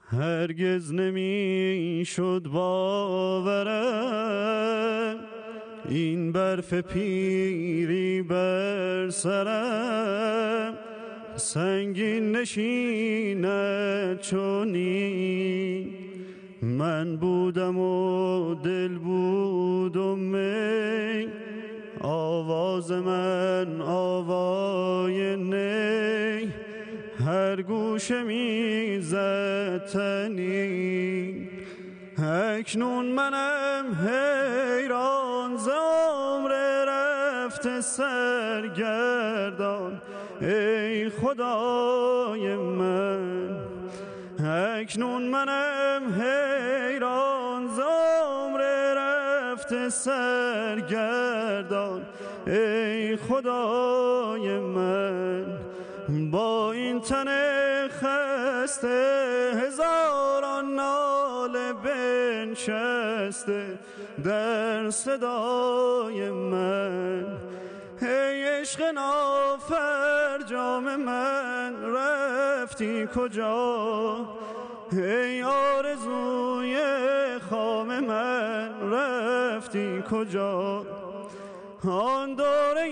هرگز نمی شد باورم این برف پیری بر سرم سنگین نشیند چونی من بودم و دل بود و می آواز من آوای نی هر گوشه میزد تنی اکنون منم حیران ز عمر رفته سرگردان ای خدای من اکنون منم حیران ز عمر رفته سرگردان ای خدای من با این تن خسته هزاران ناله بنشسته در صدای من ای عشق نافرجام من رفتی کجا ای آرزوی خام من رفتی کجا آن دوره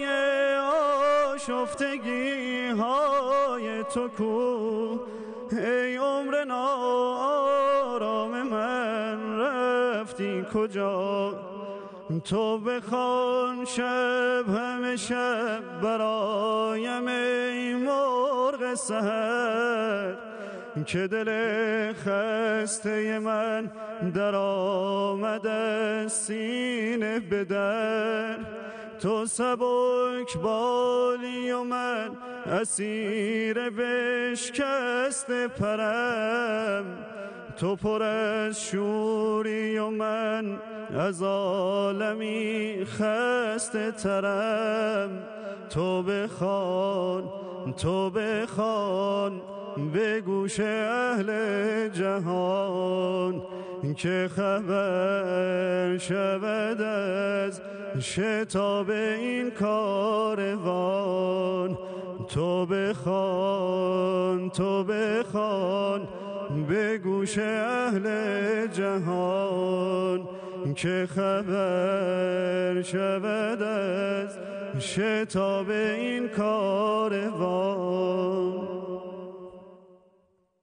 آشفتگی های تو کو ای عمر ناآرام من رفتی کجا تو بخوان شب همه شب برایم ای مرغ سحر که دل خسته من در آمد از سینه به در تو سبک بالی و من اسیر بشکست پرم تو پر از شوری و من از عالمی خسته ترم تو بخوان به گوش اهل جهان که خبر شود از شتاب این کاروان تو بخوان به گوش اهل جهان که خبر شود از شتاب این کاروان